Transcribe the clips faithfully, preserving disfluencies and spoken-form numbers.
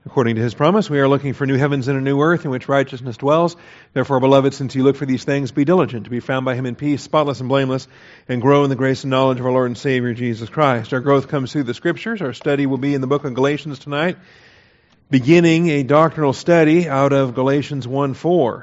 According to his promise, we are looking for new heavens and a new earth in which righteousness dwells. Therefore, beloved, since you look for these things, be diligent to be found by him in peace, spotless and blameless, and grow in the grace and knowledge of our Lord and Savior, Jesus Christ. Our growth comes through the Scriptures. Our study will be in the book of Galatians tonight, beginning a doctrinal study out of Galatians one four.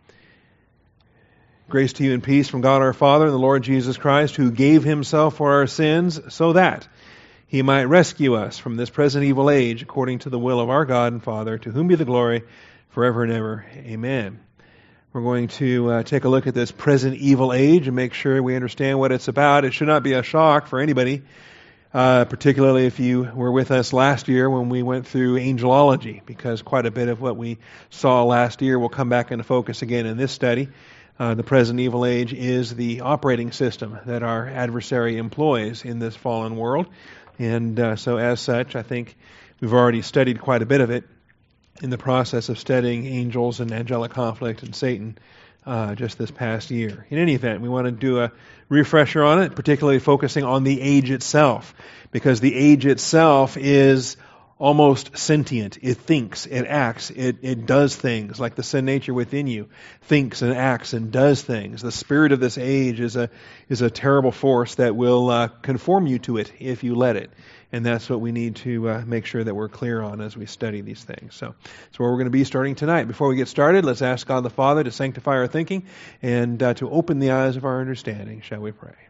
Grace to you and peace from God our Father and the Lord Jesus Christ, who gave himself for our sins, so that he might rescue us from this present evil age, according to the will of our God and Father, to whom be the glory forever and ever. Amen. We're going to uh, take a look at this present evil age and make sure we understand what it's about. It should not be a shock for anybody, uh, particularly if you were with us last year when we went through angelology, because quite a bit of what we saw last year will come back into focus again in this study. Uh, the present evil age is the operating system that our adversary employs in this fallen world. And uh, so as such, I think we've already studied quite a bit of it in the process of studying angels and angelic conflict and Satan uh, just this past year. In any event, we want to do a refresher on it, particularly focusing on the age itself, because the age itself is almost sentient. It thinks, it acts, it, it does things, like the sin nature within you thinks and acts and does things. The spirit of this age is a is a terrible force that will uh, conform you to it if you let it. And that's what we need to uh, make sure that we're clear on as we study these things. So that's where we're going to be starting tonight. Before we get started, let's ask God the Father to sanctify our thinking and uh, to open the eyes of our understanding. Shall we pray?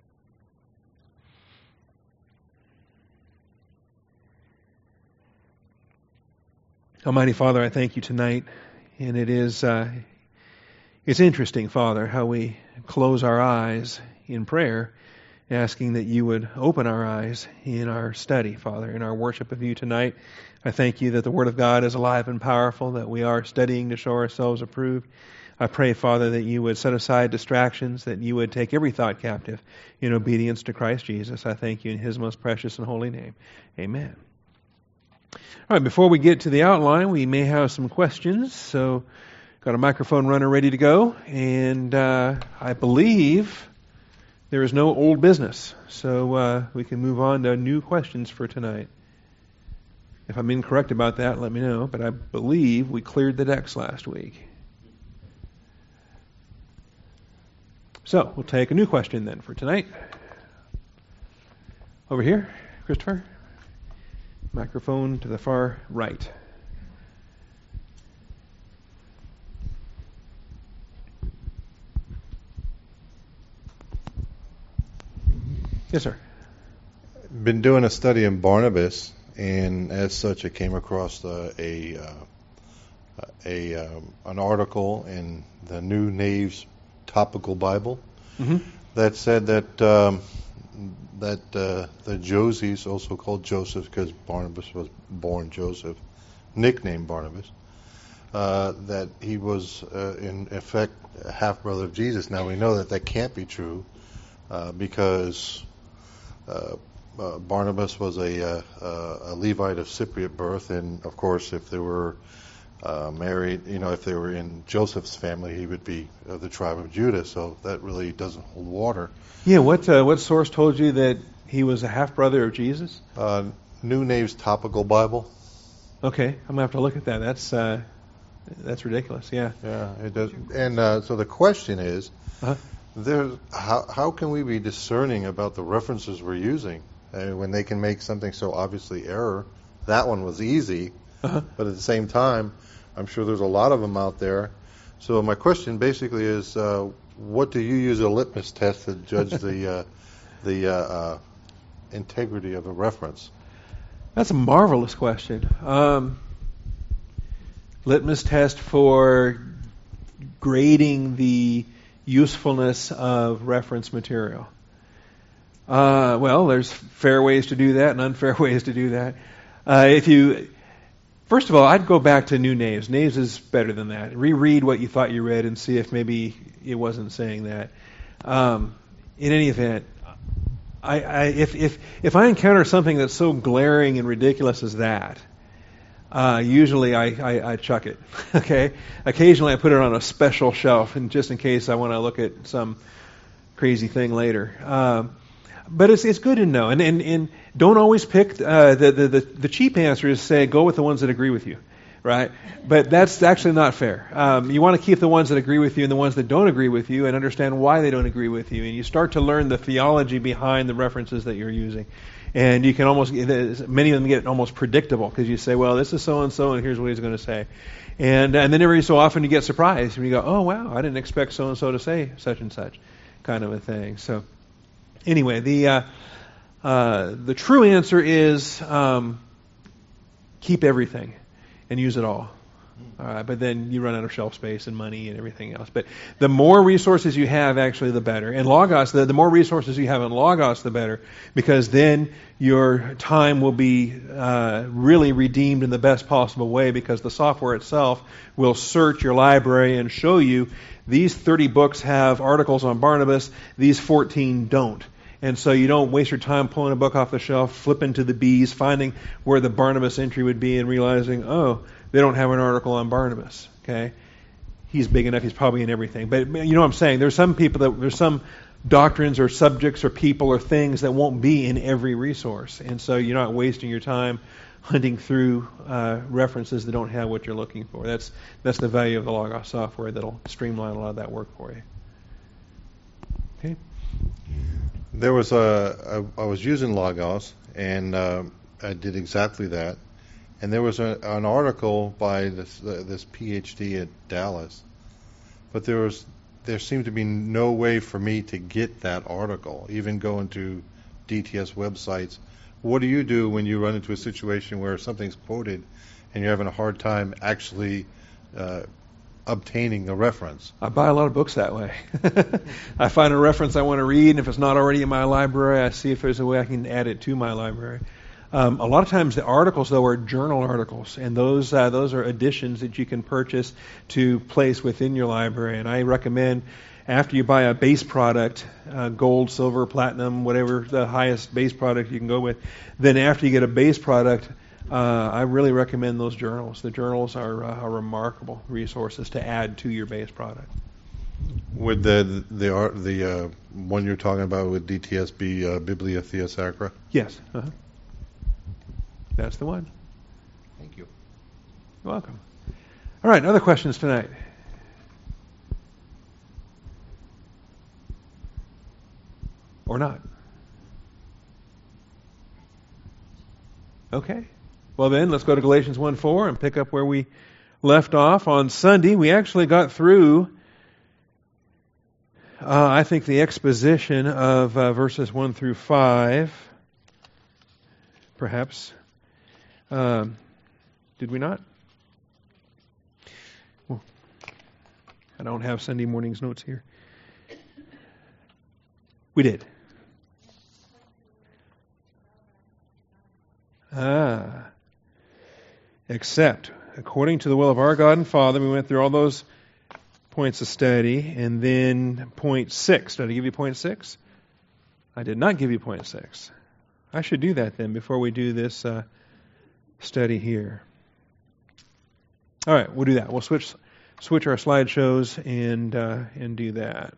Almighty Father, I thank you tonight, and it is uh, it's interesting, Father, how we close our eyes in prayer, asking that you would open our eyes in our study, Father, in our worship of you tonight. I thank you that the Word of God is alive and powerful, that we are studying to show ourselves approved. I pray, Father, that you would set aside distractions, that you would take every thought captive in obedience to Christ Jesus. I thank you in his most precious and holy name. Amen. All right, before we get to the outline, we may have some questions. So, got a microphone runner ready to go, and uh, I believe there is no old business. So, uh, we can move on to new questions for tonight. If I'm incorrect about that, let me know, but I believe we cleared the decks last week. So, we'll take a new question then for tonight. Over here, Christopher. Microphone to the far right. Yes, sir. Been doing a study in Barnabas, and as such, I came across uh, a uh, a um, an article in the New Nave's Topical Bible mm-hmm. that said that. Um, that uh, the Josies, also called Joseph because Barnabas was born Joseph, nicknamed Barnabas, uh, that he was uh, in effect a half-brother of Jesus. Now we know that that can't be true uh, because uh, uh, Barnabas was a, uh, a Levite of Cypriot birth, and of course if they were uh, married, you know, if they were in Joseph's family, he would be of the tribe of Judah, so that really doesn't hold water. Yeah, what uh, what source told you that he was a half-brother of Jesus? Uh, New Nave's Topical Bible. Okay, I'm going to have to look at that. That's uh, that's ridiculous, yeah. Yeah, it does. And uh, so the question is, uh-huh. there's, how, how can we be discerning about the references we're using uh, when they can make something so obviously error? That one was easy, uh-huh. but at the same time, I'm sure there's a lot of them out there. So my question basically is, uh, what do you use a litmus test to judge the uh, the uh, uh, integrity of a reference? That's a marvelous question. Um, litmus test for grading the usefulness of reference material. Uh, well, there's fair ways to do that and unfair ways to do that. Uh, if you First of all, I'd go back to New Naves. Naves is better than that. Reread what you thought you read and see if maybe it wasn't saying that. Um, in any event, I, I, if, if, if I encounter something that's so glaring and ridiculous as that, uh, usually I, I, I chuck it. Okay. Occasionally I put it on a special shelf, and just in case I want to look at some crazy thing later. Um, But it's it's good to know, and and, and don't always pick uh, the, the the the cheap answer is say go with the ones that agree with you, right? But that's actually not fair. Um, you want to keep the ones that agree with you and the ones that don't agree with you, and understand why they don't agree with you, and you start to learn the theology behind the references that you're using, and you can almost many of them get almost predictable because you say, well, this is so and so, and here's what he's going to say, and and then every so often you get surprised and you go, oh wow, I didn't expect so and so to say such and such, kind of a thing. So. Anyway, the uh, uh, the true answer is um, keep everything and use it all. All right, but then you run out of shelf space and money and everything else. But the more resources you have, actually, the better. And Logos, the, the more resources you have in Logos, the better, because then your time will be uh, really redeemed in the best possible way, because the software itself will search your library and show you these thirty books have articles on Barnabas, these fourteen don't. And so you don't waste your time pulling a book off the shelf, flipping to the B's, finding where the Barnabas entry would be, and realizing, oh, they don't have an article on Barnabas. Okay, he's big enough; he's probably in everything. But you know what I'm saying? There's some people that there's some doctrines or subjects or people or things that won't be in every resource, and so you're not wasting your time hunting through uh, references that don't have what you're looking for. That's that's the value of the Logos software that'll streamline a lot of that work for you. Okay. There was a, a I was using Logos, and uh, I did exactly that. And there was a, an article by this uh, this PhD at Dallas, but there was there seemed to be no way for me to get that article, even going to D T S websites. What do you do when you run into a situation where something's quoted and you're having a hard time actually uh, obtaining a reference? I buy a lot of books that way. I find a reference I want to read, and if it's not already in my library, I see if there's a way I can add it to my library. Um, a lot of times the articles, though, are journal articles, and those uh, those are editions that you can purchase to place within your library. And I recommend, after you buy a base product, uh, gold, silver, platinum, whatever the highest base product you can go with, then after you get a base product, Uh, I really recommend those journals. The journals are, uh, are remarkable resources to add to your base product. Would the the art the uh, one you're talking about with D T S be uh, Biblia Theosacra? Yes. Uh-huh. That's the one. Thank you. You're welcome. All right, other questions tonight? Or not? Okay. Well then, let's go to Galatians one four and pick up where we left off on Sunday. We actually got through, uh, I think, the exposition of uh, verses one through five. Perhaps. Um, did we not? Well, I don't have Sunday morning's notes here. We did. Ah. Except, according to the will of our God and Father, we went through all those points of study, and then point six. Did I give you point six? I did not give you point six. I should do that then before we do this uh, study here. All right, we'll do that. We'll switch switch our slideshows and uh, and do that.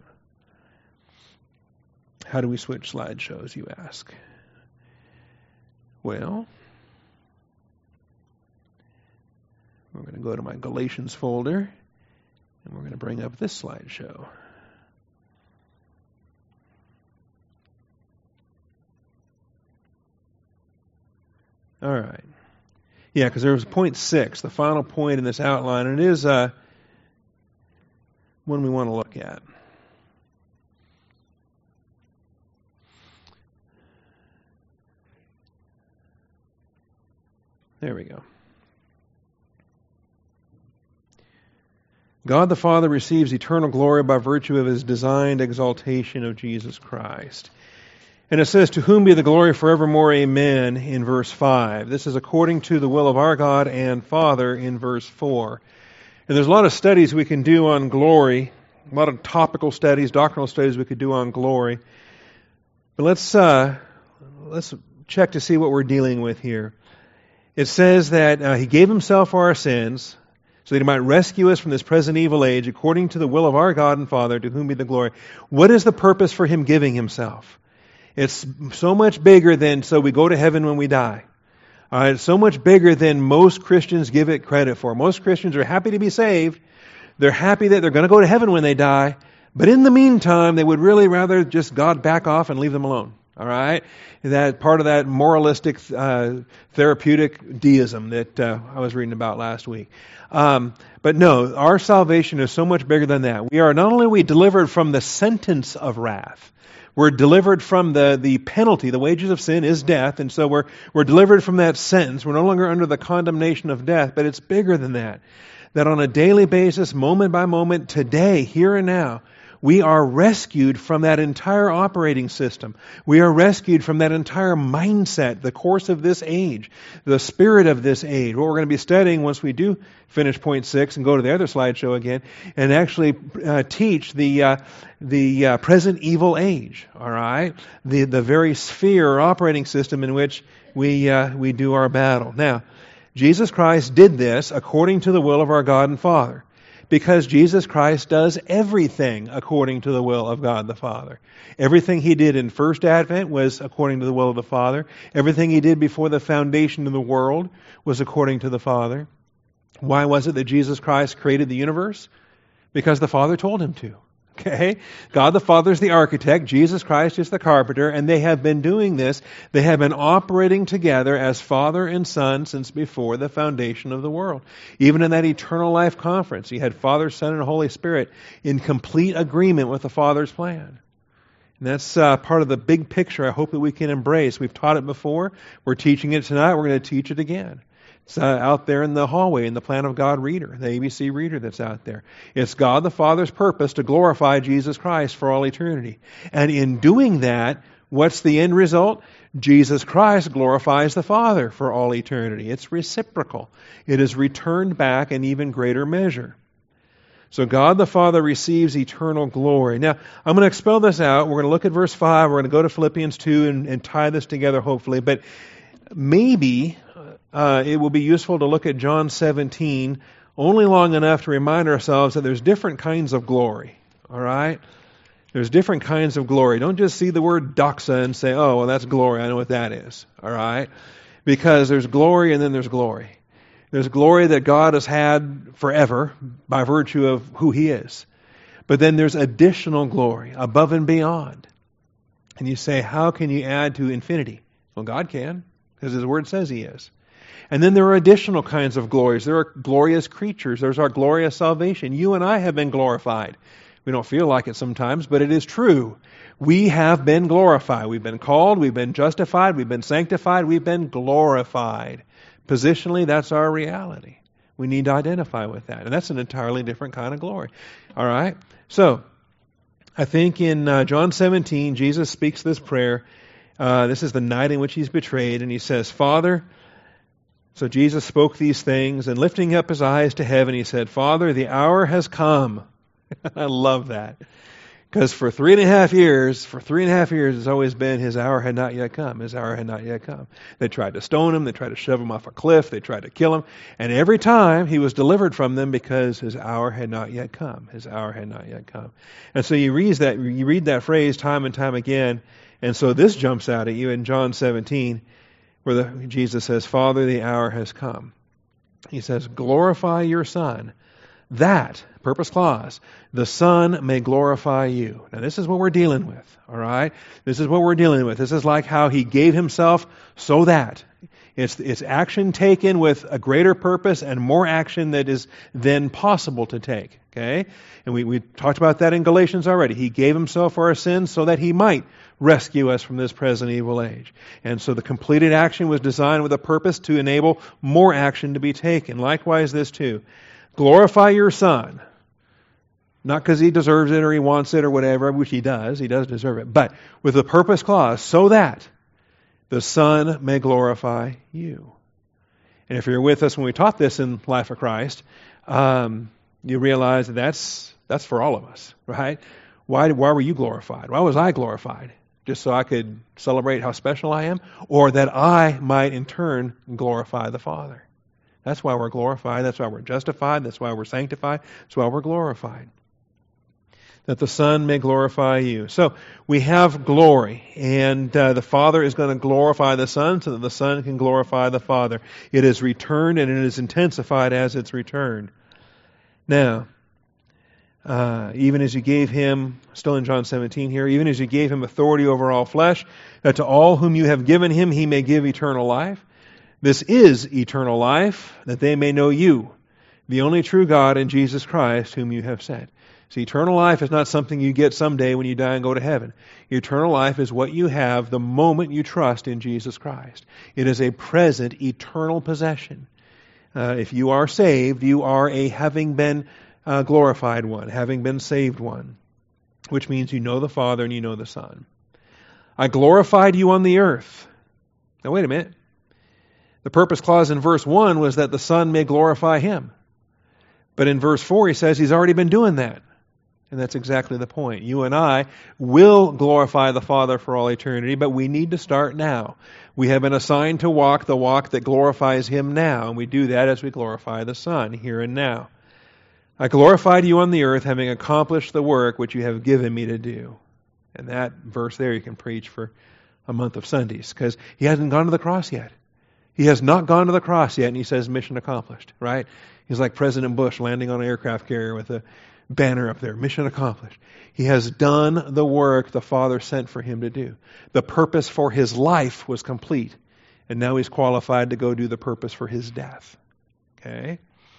How do we switch slideshows, you ask? Well, we're going to go to my Galatians folder, and we're going to bring up this slideshow. All right. Yeah, because there was point six, the final point in this outline, and it is uh, one we want to look at. There we go. God the Father receives eternal glory by virtue of His designed exaltation of Jesus Christ. And it says, to whom be the glory forevermore, amen, in verse five. This is according to the will of our God and Father in verse four. And there's a lot of studies we can do on glory, a lot of topical studies, doctrinal studies we could do on glory. But let's uh, let's check to see what we're dealing with here. It says that uh, He gave Himself for our sins, so that He might rescue us from this present evil age, according to the will of our God and Father, to whom be the glory. What is the purpose for Him giving Himself? It's so much bigger than so we go to heaven when we die. All right, it's so much bigger than most Christians give it credit for. Most Christians are happy to be saved. They're happy that they're going to go to heaven when they die. But in the meantime, they would really rather just God back off and leave them alone. All right? That part of that moralistic, uh, therapeutic deism that uh, I was reading about last week. Um, but no, our salvation is so much bigger than that. We are not only are we delivered from the sentence of wrath, we're delivered from the, the penalty. The wages of sin is death, and so we're we're delivered from that sentence. We're no longer under the condemnation of death, but it's bigger than that. That on a daily basis, moment by moment, today, here and now, we are rescued from that entire operating system. We are rescued from that entire mindset, the course of this age, the spirit of this age. What we're going to be studying once we do finish point six and go to the other slideshow again and actually uh, teach the uh, the uh, present evil age. All right, the the very sphere or operating system in which we uh, we do our battle. Now, Jesus Christ did this according to the will of our God and Father. Because Jesus Christ does everything according to the will of God the Father. Everything He did in first advent was according to the will of the Father. Everything He did before the foundation of the world was according to the Father. Why was it that Jesus Christ created the universe? Because the Father told Him to. Okay? God the Father is the architect, Jesus Christ is the carpenter, and they have been doing this. They have been operating together as Father and Son since before the foundation of the world. Even in that eternal life conference, you had Father, Son, and Holy Spirit in complete agreement with the Father's plan. And that's uh, part of the big picture I hope that we can embrace. We've taught it before. We're teaching it tonight. We're going to teach it again. It's uh, out there in the hallway in the Plan of God reader, the A B C reader that's out there. It's God the Father's purpose to glorify Jesus Christ for all eternity. And in doing that, what's the end result? Jesus Christ glorifies the Father for all eternity. It's reciprocal. It is returned back in even greater measure. So God the Father receives eternal glory. Now, I'm going to expel this out. We're going to look at verse five. We're going to go to Philippians two and, and tie this together, hopefully. But maybe uh, it will be useful to look at John seventeen only long enough to remind ourselves that there's different kinds of glory. All right? There's different kinds of glory. Don't just see the word doxa and say, oh, well, that's glory. I know what that is. All right? Because there's glory and then there's glory. There's glory that God has had forever by virtue of who He is. But then there's additional glory above and beyond. And you say, how can you add to infinity? Well, God can, because His Word says He is. And then there are additional kinds of glories. There are glorious creatures. There's our glorious salvation. You and I have been glorified. We don't feel like it sometimes, but it is true. We have been glorified. We've been called, we've been justified, we've been sanctified, we've been glorified. Positionally, that's our reality. We need to identify with that. And that's an entirely different kind of glory. All right? So, I think in uh, John seventeen, Jesus speaks this prayer. Uh, this is the night in which He's betrayed, and He says, Father, so Jesus spoke these things, and lifting up His eyes to heaven, He said, Father, the hour has come. I love that. Because for three and a half years, for three and a half years, it's always been His hour had not yet come. His hour had not yet come. They tried to stone Him. They tried to shove Him off a cliff. They tried to kill Him. And every time He was delivered from them because His hour had not yet come. His hour had not yet come. And so you read that, you read that phrase time and time again. And so this jumps out at you in John seventeen, where the, Jesus says, Father, the hour has come. He says, glorify your Son, that, purpose clause, the Son may glorify you. Now this is what we're dealing with, all right? This is what we're dealing with. This is like how He gave Himself so that. It's, it's action taken with a greater purpose and more action that is then possible to take, okay? And we, we talked about that in Galatians already. He gave Himself for our sins so that He might rescue us from this present evil age. And so the completed action was designed with a purpose to enable more action to be taken. Likewise this too. Glorify your Son. Not because He deserves it or He wants it or whatever, which He does. He does deserve it. But with the purpose clause, so that the Son may glorify you. And if you're with us when we taught this in Life of Christ, um, you realize that that's, that's for all of us, right? Why, why were you glorified? Why was I glorified? Just so I could celebrate how special I am? Or that I might in turn glorify the Father? That's why we're glorified. That's why we're justified. That's why we're sanctified. That's why we're glorified. that the Son may glorify you. So we have glory, and uh, the Father is going to glorify the Son so that the Son can glorify the Father. It is returned, and it is intensified as it's returned. Now, uh, even as you gave him, still in John seventeen here, even as you gave him authority over all flesh, that to all whom you have given him he may give eternal life. This is eternal life, that they may know you, the only true God, and Jesus Christ, whom you have sent. So eternal life is not something you get someday when you die and go to heaven. Eternal life is what you have the moment you trust in Jesus Christ. It is a present, eternal possession. Uh, if you are saved, you are a having been uh, glorified one, having been saved one, which means you know the Father and you know the Son. I glorified you on the earth. Now wait a minute. The purpose clause in verse one was that the Son may glorify him. But in verse four he says he's already been doing that. And that's exactly the point. You and I will glorify the Father for all eternity, but we need to start now. We have been assigned to walk the walk that glorifies him now, and we do that as we glorify the Son, here and now. I glorified you on the earth, having accomplished the work which you have given me to do. And that verse there you can preach for a month of Sundays, because he hasn't gone to the cross yet. He has not gone to the cross yet, and he says mission accomplished, right? He's like President Bush landing on an aircraft carrier with a banner up there, mission accomplished. He has done the work the Father sent for him to do. The purpose for his life was complete, and now he's qualified to go do the purpose for his death. Okay?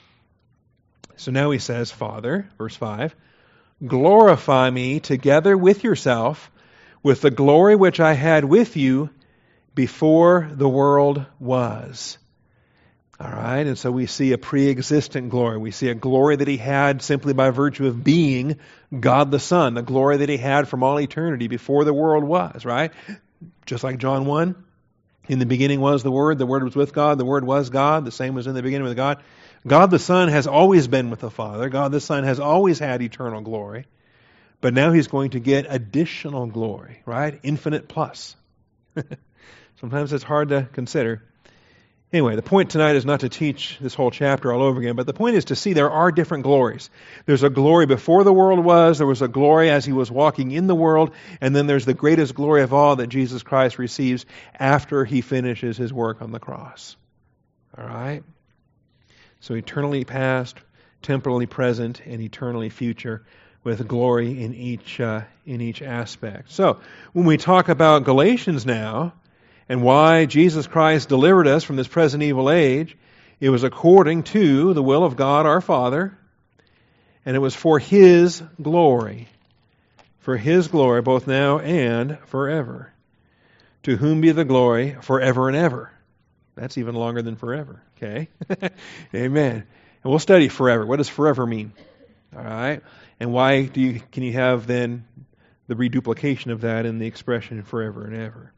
So now he says, Father, verse five, glorify me together with yourself with the glory which I had with you before the world was. All right, and so we see a pre-existent glory. We see a glory that he had simply by virtue of being God the Son, the glory that he had from all eternity before the world was, right? Just like John one, in the beginning was the Word, the Word was with God, the Word was God, the same was in the beginning with God. God the Son has always been with the Father. God the Son has always had eternal glory. But now he's going to get additional glory, right? Infinite plus. Sometimes it's hard to consider. Anyway, the point tonight is not to teach this whole chapter all over again, but the point is to see there are different glories. There's a glory before the world was, there was a glory as he was walking in the world, and then there's the greatest glory of all that Jesus Christ receives after he finishes his work on the cross. All right? So eternally past, temporally present, and eternally future, with glory in each uh, in each aspect. So when we talk about Galatians now, and why Jesus Christ delivered us from this present evil age, it was according to the will of God our Father, and it was for his glory. For his glory, both now and forever. To whom be the glory forever and ever. That's even longer than forever, okay? Amen. And we'll study forever. What does forever mean? All right? And why do you can you have then the reduplication of that in the expression forever and ever?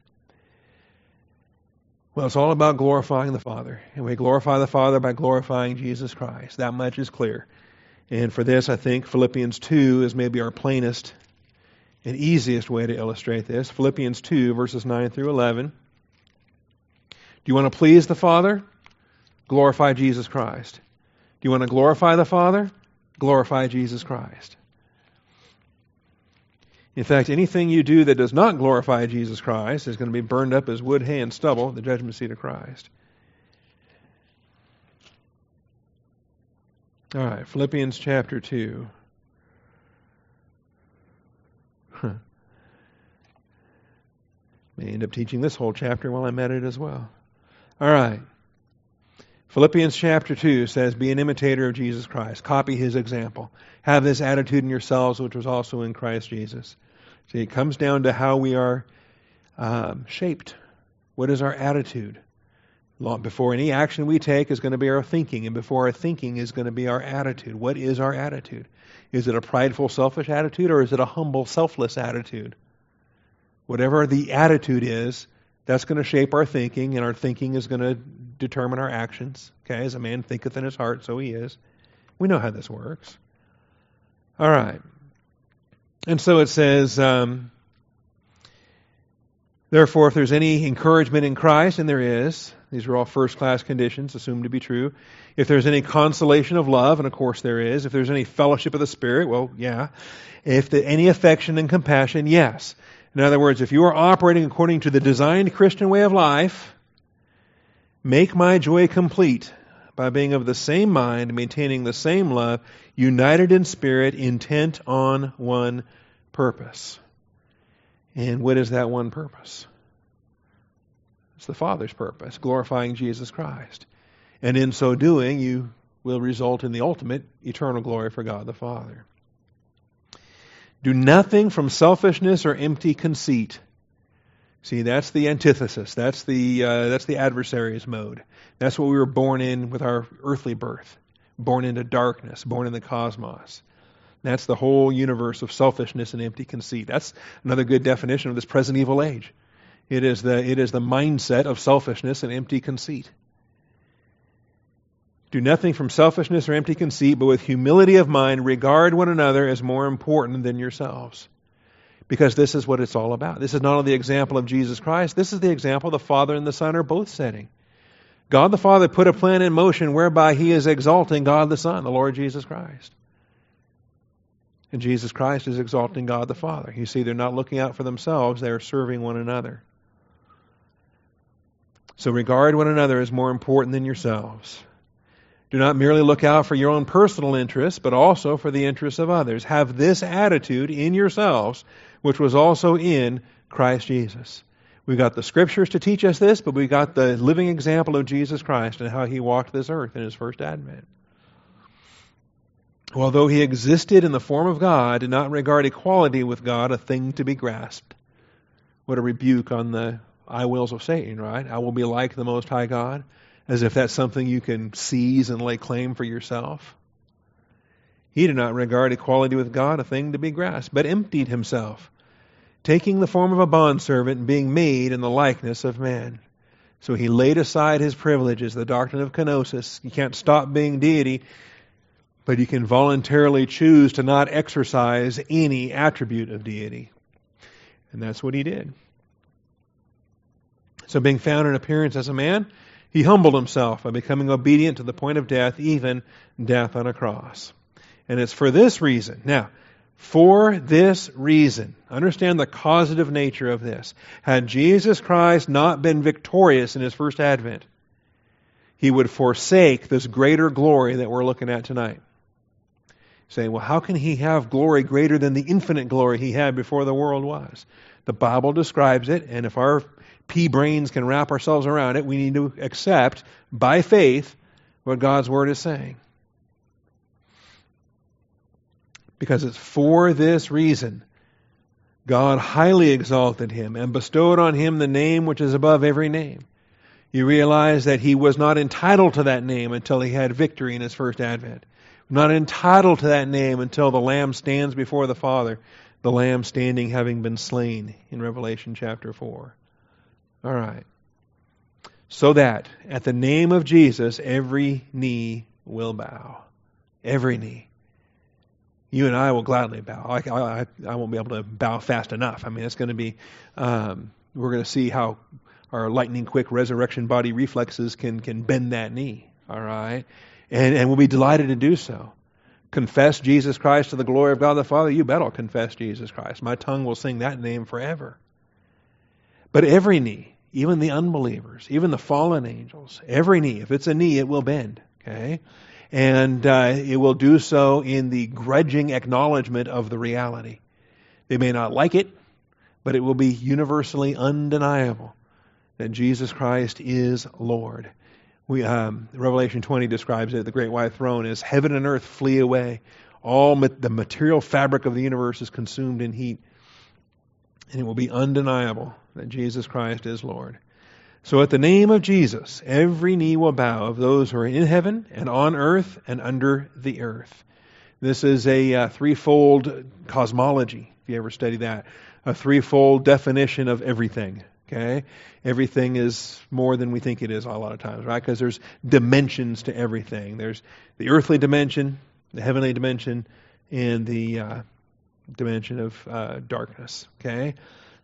Well, it's all about glorifying the Father. And we glorify the Father by glorifying Jesus Christ. That much is clear. And for this, I think Philippians two is maybe our plainest and easiest way to illustrate this. Philippians two, verses nine through eleven. Do you want to please the Father? Glorify Jesus Christ. Do you want to glorify the Father? Glorify Jesus Christ. In fact, anything you do that does not glorify Jesus Christ is going to be burned up as wood, hay, and stubble at the judgment seat of Christ. All right, Philippians chapter two. Huh. May end up teaching this whole chapter while I'm at it as well. All right. Philippians chapter two says, be an imitator of Jesus Christ. Copy his example. Have this attitude in yourselves, which was also in Christ Jesus. See, it comes down to how we are um, shaped. What is our attitude? Long before any action we take is going to be our thinking, and before our thinking is going to be our attitude. What is our attitude? Is it a prideful, selfish attitude, or is it a humble, selfless attitude? Whatever the attitude is, that's going to shape our thinking, and our thinking is going to determine our actions. Okay, as a man thinketh in his heart, so he is. We know how this works. All right. And so it says, um, therefore, if there's any encouragement in Christ, and there is, These are all first-class conditions, assumed to be true. If there's any consolation of love, and of course there is. If there's any fellowship of the Spirit, well, yeah. If the, any affection and compassion, yes. In other words, if you are operating according to the designed Christian way of life, make my joy complete by being of the same mind, maintaining the same love, united in spirit, intent on one purpose. And what is that one purpose? It's the Father's purpose, glorifying Jesus Christ. And in so doing, you will result in the ultimate eternal glory for God the Father. Do nothing from selfishness or empty conceit. See, that's the antithesis. That's the uh, that's the adversary's mode. That's what we were born in with our earthly birth. Born into darkness, born in the cosmos. That's the whole universe of selfishness and empty conceit. That's another good definition of this present evil age. It is the it is the mindset of selfishness and empty conceit. Do nothing from selfishness or empty conceit, but with humility of mind, regard one another as more important than yourselves. Because this is what it's all about. This is not only the example of Jesus Christ, this is the example the Father and the Son are both setting. God the Father put a plan in motion whereby He is exalting God the Son, the Lord Jesus Christ. And Jesus Christ is exalting God the Father. You see, they're not looking out for themselves, they are serving one another. So regard one another as more important than yourselves. Do not merely look out for your own personal interests, but also for the interests of others. Have this attitude in yourselves, which was also in Christ Jesus. We've got the Scriptures to teach us this, but we've got the living example of Jesus Christ and how He walked this earth in His first advent. Although He existed in the form of God, did not regard equality with God a thing to be grasped. What a rebuke on the I wills of Satan, right? I will be like the Most High God, as if that's something you can seize and lay claim for yourself. He did not regard equality with God a thing to be grasped, but emptied Himself, taking the form of a bondservant and being made in the likeness of man. So He laid aside His privileges, the doctrine of kenosis. You can't stop being deity, but you can voluntarily choose to not exercise any attribute of deity. And that's what He did. So being found in appearance as a man, He humbled Himself by becoming obedient to the point of death, even death on a cross. And it's for this reason. Now, for this reason, understand the causative nature of this. Had Jesus Christ not been victorious in His first advent, He would forsake this greater glory that we're looking at tonight. Saying, well, how can He have glory greater than the infinite glory He had before the world was? The Bible describes it, and if our pea brains can wrap ourselves around it, we need to accept by faith what God's Word is saying. Because it's for this reason God highly exalted Him and bestowed on Him the name which is above every name. You realize that He was not entitled to that name until He had victory in His first advent. Not entitled to that name until the Lamb stands before the Father, the Lamb standing having been slain in Revelation chapter four. All right. So that at the name of Jesus, every knee will bow. Every knee. You and I will gladly bow. I, I, I won't be able to bow fast enough. I mean, it's going to be, um, we're going to see how our lightning quick resurrection body reflexes can, can bend that knee. All right. And, and we'll be delighted to do so. Confess Jesus Christ to the glory of God the Father. You bet I'll confess Jesus Christ. My tongue will sing that name forever. But every knee, even the unbelievers, even the fallen angels, every knee, if it's a knee, it will bend. Okay? And uh, it will do so in the grudging acknowledgement of the reality. They may not like it, but it will be universally undeniable that Jesus Christ is Lord. We um, Revelation twenty describes it, the great white throne, as heaven and earth flee away. All ma- the material fabric of the universe is consumed in heat. And it will be undeniable that Jesus Christ is Lord. So at the name of Jesus, every knee will bow of those who are in heaven and on earth and under the earth. This is a uh, threefold cosmology, if you ever study that. A threefold definition of everything. Okay? Everything is more than we think it is a lot of times, right? Because there's dimensions to everything. There's the earthly dimension, the heavenly dimension, and the uh, dimension of uh, darkness. Okay?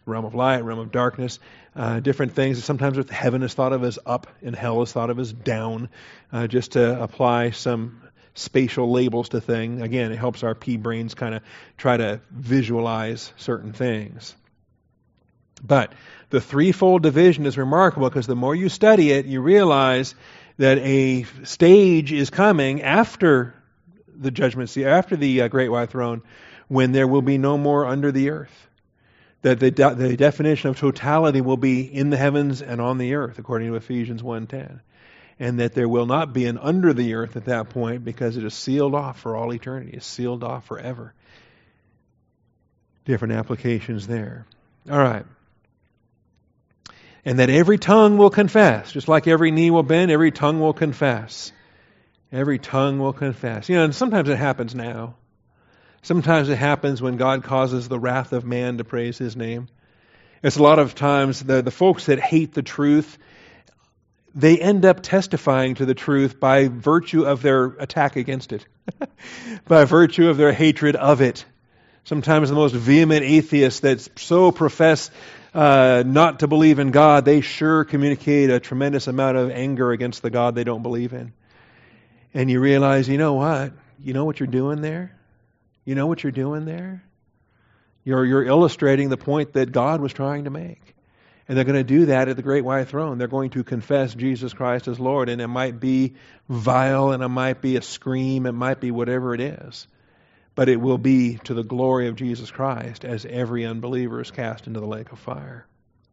realm of light, realm of darkness, uh, different things. Sometimes heaven is thought of as up and hell is thought of as down, uh, just to apply some spatial labels to things. Again, it helps our pea brains kind of try to visualize certain things. But the threefold division is remarkable because the more you study it, you realize that a stage is coming after the judgment seat, after the uh, great white throne, when there will be no more under the earth. That the, de- the definition of totality will be in the heavens and on the earth, according to Ephesians one ten. And that there will not be an under the earth at that point because it is sealed off for all eternity. It's sealed off forever. Different applications there. All right. And that every tongue will confess, just like every knee will bend, every tongue will confess. Every tongue will confess. You know, and sometimes it happens now. Sometimes it happens when God causes the wrath of man to praise His name. It's a lot of times the, the folks that hate the truth, they end up testifying to the truth by virtue of their attack against it, by virtue of their hatred of it. Sometimes the most vehement atheists that so profess uh, not to believe in God, they sure communicate a tremendous amount of anger against the God they don't believe in. And you realize, you know what? You know what you're doing there? You know what you're doing there? You're, you're illustrating the point that God was trying to make. And they're going to do that at the great white throne. They're going to confess Jesus Christ as Lord. And it might be vile, and it might be a scream, it might be whatever it is. But it will be to the glory of Jesus Christ as every unbeliever is cast into the lake of fire.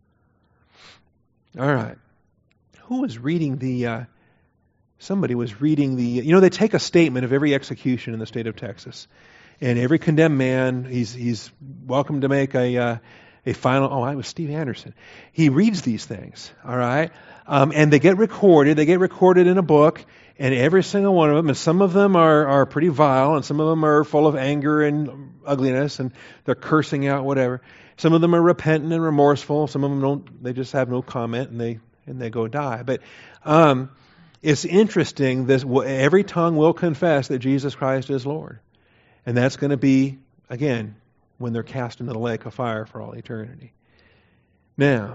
All right. Who was reading the... Uh, somebody was reading the... You know, they take a statement of every execution in the state of Texas. And every condemned man, he's he's welcome to make a uh, a final. Oh, I was Steve Anderson. He reads these things, all right, um, and they get recorded. They get recorded in a book, and every single one of them. And some of them are are pretty vile, and some of them are full of anger and ugliness, and they're cursing out whatever. Some of them are repentant and remorseful. Some of them don't. They just have no comment, and they and they go die. But um, it's interesting. This every tongue will confess that Jesus Christ is Lord. And that's going to be, again, when they're cast into the lake of fire for all eternity. Now,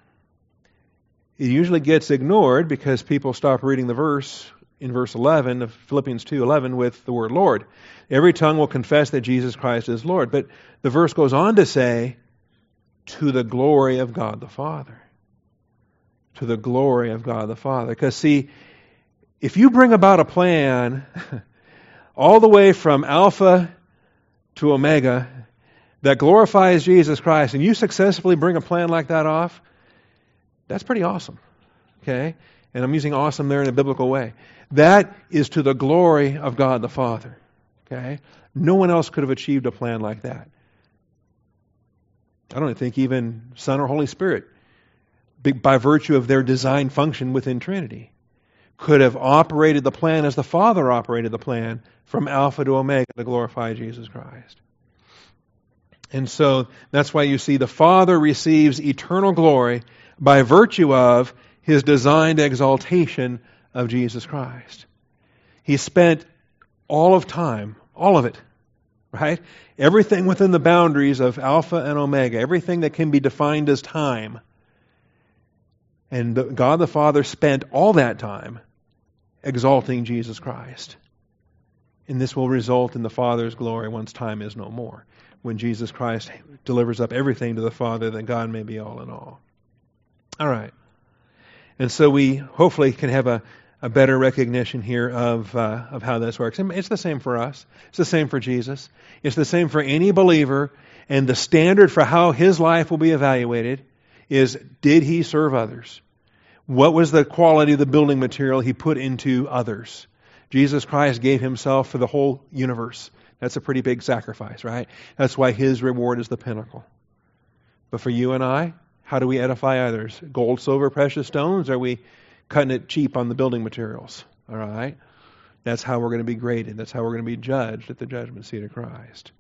it usually gets ignored because people stop reading the verse in verse eleven of Philippians two eleven with the word Lord. Every tongue will confess that Jesus Christ is Lord. But the verse goes on to say, to the glory of God the Father. To the glory of God the Father. Because see, if you bring about a plan... all the way from Alpha to Omega that glorifies Jesus Christ, and you successfully bring a plan like that off, that's pretty awesome. Okay? And I'm using awesome there in a biblical way. That is to the glory of God the Father. Okay? No one else could have achieved a plan like that. I don't think even Son or Holy Spirit, by virtue of their design function within Trinity, could have operated the plan as the Father operated the plan from Alpha to Omega to glorify Jesus Christ. And so that's why you see the Father receives eternal glory by virtue of His designed exaltation of Jesus Christ. He spent all of time, all of it, right? Everything within the boundaries of Alpha and Omega, everything that can be defined as time. And the, God the Father spent all that time exalting Jesus Christ. And this will result in the Father's glory once time is no more, when Jesus Christ delivers up everything to the Father that God may be all in all. All right. And so we hopefully can have a, a better recognition here of uh, of how this works. And it's the same for us. It's the same for Jesus. It's the same for any believer. And the standard for how his life will be evaluated is, did he serve others? What was the quality of the building material he put into others? Jesus Christ gave himself for the whole universe. That's a pretty big sacrifice, right? That's why his reward is the pinnacle. But for you and I, how do we edify others? Gold, silver, precious stones? Or are we cutting it cheap on the building materials? All right? That's how we're going to be graded. That's how we're going to be judged at the judgment seat of Christ.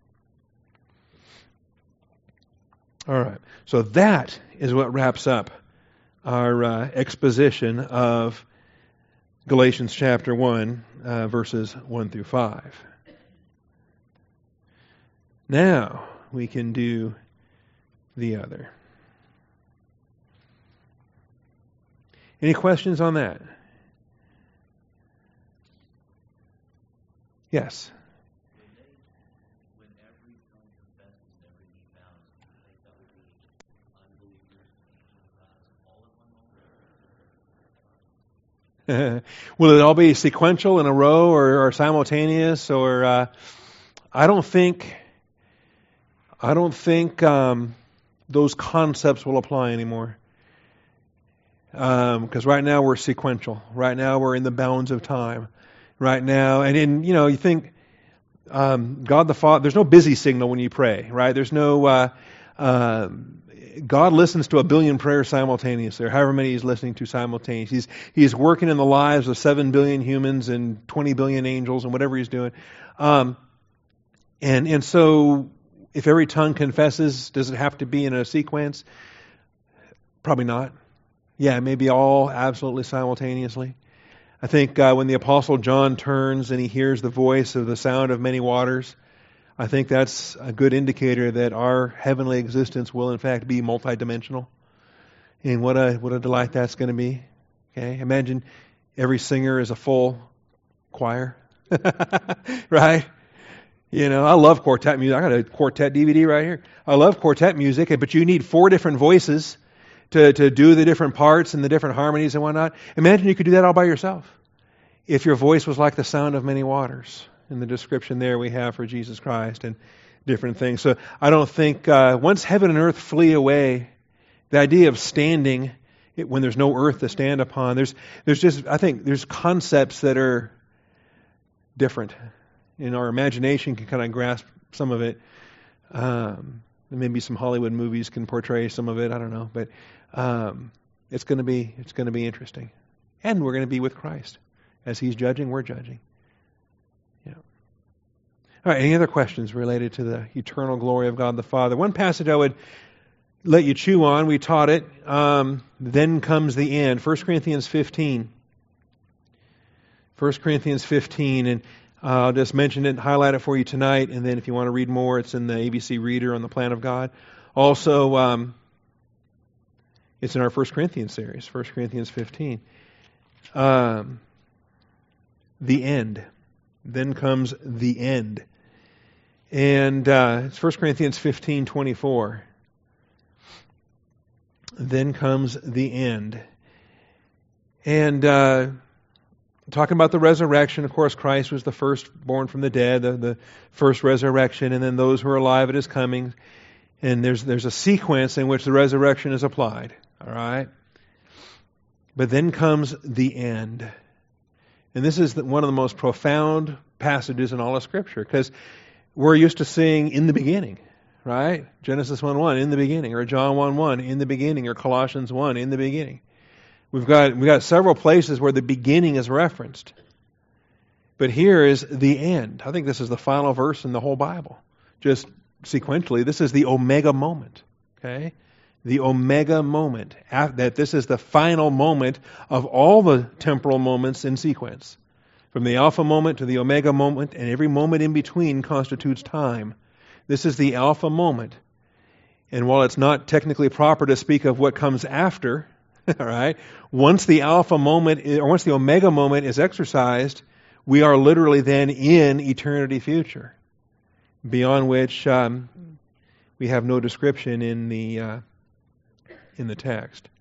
All right. So that is what wraps up our uh, exposition of Galatians chapter one, uh, verses one through five. Now we can do the other. Any questions on that? Yes. Will it all be sequential in a row or, or simultaneous? Or uh, I don't think I don't think um, those concepts will apply anymore. Because um, right now we're sequential. Right now we're in the bounds of time. Right now, and in you know you think um, God the Father. There's no busy signal when you pray, right? There's no uh, uh, God listens to a billion prayers simultaneously, or however many He's listening to simultaneously. He's He's working in the lives of seven billion humans and twenty billion angels and whatever He's doing. Um, and and so, if every tongue confesses, does it have to be in a sequence? Probably not. Yeah, maybe all absolutely simultaneously. I think uh, when the Apostle John turns and he hears the voice of the sound of many waters, I think that's a good indicator that our heavenly existence will in fact be multidimensional. And what a what a delight that's going to be. Okay, imagine every singer is a full choir, right? You know, I love quartet music. I got a quartet D V D right here. I love quartet music, but you need four different voices to, to do the different parts and the different harmonies and whatnot. Imagine you could do that all by yourself. If your voice was like the sound of many waters, in the description there we have for Jesus Christ and different things. So I don't think, uh, once heaven and earth flee away, the idea of standing it, when there's no earth to stand upon, there's there's just, I think there's concepts that are different. And our imagination can kind of grasp some of it. Um, maybe some Hollywood movies can portray some of it. I don't know, but um, it's going to be it's going to be interesting, and we're going to be with Christ as He's judging. We're judging. Yeah. All right. Any other questions related to the eternal glory of God the Father? One passage I would let you chew on. We taught it. Um, then comes the end. First Corinthians fifteen. First Corinthians fifteen, and Uh, I'll just mention it and highlight it for you tonight, and then if you want to read more, it's in the A B C Reader on the Plan of God. Also, um, it's in our First Corinthians series, First Corinthians fifteen. Um, the end. Then comes the end. And uh, it's First Corinthians fifteen twenty-four. Then comes the end. And uh, talking about the resurrection, of course, Christ was the first born from the dead, the, the first resurrection, and then those who are alive at His coming. And there's there's a sequence in which the resurrection is applied. All right? But then comes the end. And this is the, one of the most profound passages in all of Scripture, because we're used to seeing in the beginning, right? Genesis one one, in the beginning, or John one one, in the beginning, or Colossians one, in the beginning. We've got we've got several places where the beginning is referenced. But here is the end. I think this is the final verse in the whole Bible. Just sequentially, this is the omega moment. Okay? The omega moment. That this is the final moment of all the temporal moments in sequence. From the alpha moment to the omega moment, and every moment in between constitutes time. This is the alpha moment. And while it's not technically proper to speak of what comes after, all right, once the alpha moment, or once the omega moment is exercised, we are literally then in eternity future, beyond which um, we have no description in the uh, in the text.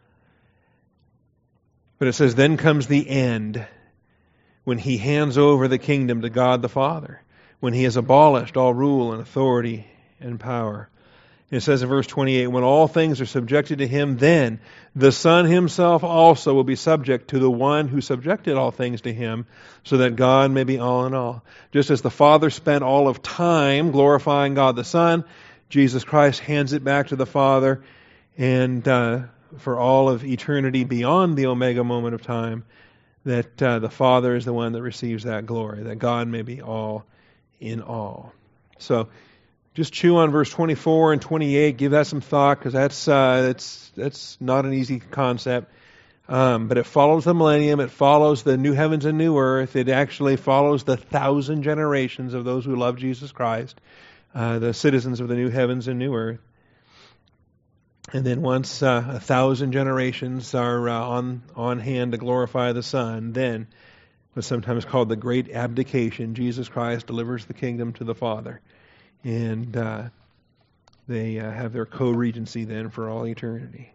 But it says, then comes the end, when He hands over the kingdom to God the Father, when He has abolished all rule and authority and power. And it says in verse twenty-eight, when all things are subjected to Him, then the Son Himself also will be subject to the one who subjected all things to Him, so that God may be all in all. Just as the Father spent all of time glorifying God the Son, Jesus Christ hands it back to the Father, and uh, for all of eternity beyond the omega moment of time, that uh, the Father is the one that receives that glory, that God may be all in all. So, just chew on verse twenty-four and twenty-eight. Give that some thought, because that's uh, that's that's not an easy concept. Um, but it follows the millennium. It follows the new heavens and new earth. It actually follows the thousand generations of those who love Jesus Christ, uh, the citizens of the new heavens and new earth. And then once uh, a thousand generations are uh, on, on hand to glorify the Son, then what's sometimes called the Great Abdication, Jesus Christ delivers the kingdom to the Father. And uh, they uh, have their co-regency then for all eternity.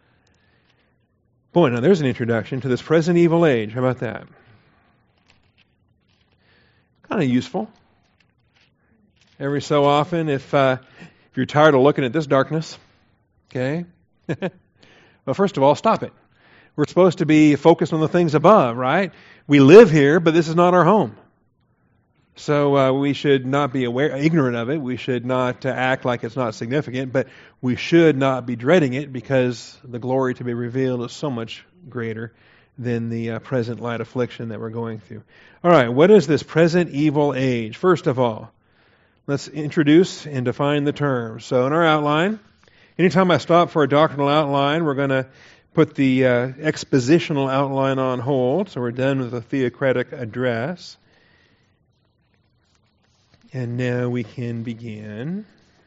Boy, now there's an introduction to this present evil age. How about that? Kind of useful. Every so often, if uh, if you're tired of looking at this darkness, okay? Well, first of all, stop it. We're supposed to be focused on the things above, right? We live here, but this is not our home. So uh, we should not be aware, ignorant of it. We should not uh, act like it's not significant, but we should not be dreading it because the glory to be revealed is so much greater than the uh, present light affliction that we're going through. All right, what is this present evil age? First of all, let's introduce and define the terms. So in our outline, anytime I stop for a doctrinal outline, we're going to put the uh, expositional outline on hold, so we're done with the theocratic address. And now we can begin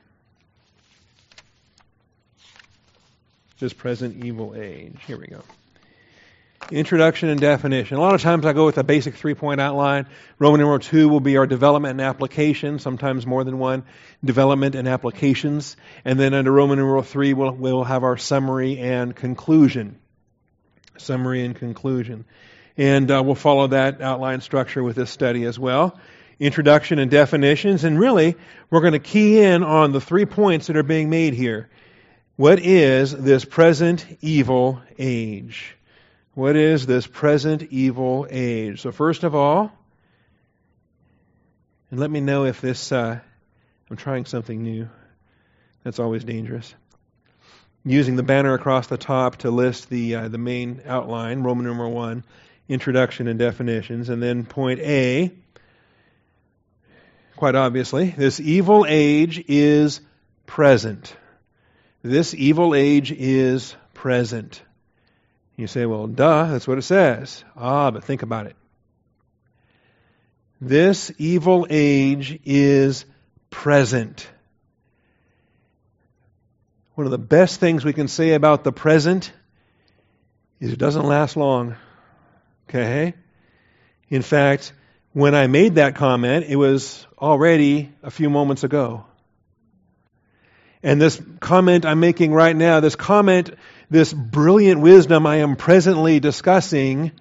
this present evil age. Here we go. Introduction and definition. A lot of times I go with a basic three-point outline. Roman numeral two will be our development and application, sometimes more than one, development and applications. And then under Roman numeral three, we'll, we'll have our summary and conclusion. Summary and conclusion. And uh, we'll follow that outline structure with this study as well. Introduction and definitions, and really, we're going to key in on the three points that are being made here. What is this present evil age? What is this present evil age? So first of all, and let me know if this, uh, I'm trying something new. That's always dangerous. Using the banner across the top to list the uh, the main outline, Roman numeral one, introduction and definitions, and then point A, quite obviously, this evil age is present. This evil age is present. You say, well, duh, that's what it says. Ah, but think about it. This evil age is present. One of the best things we can say about the present is it doesn't last long. Okay? In fact, when I made that comment, it was already a few moments ago. And this comment I'm making right now, this comment, this brilliant wisdom I am presently discussing,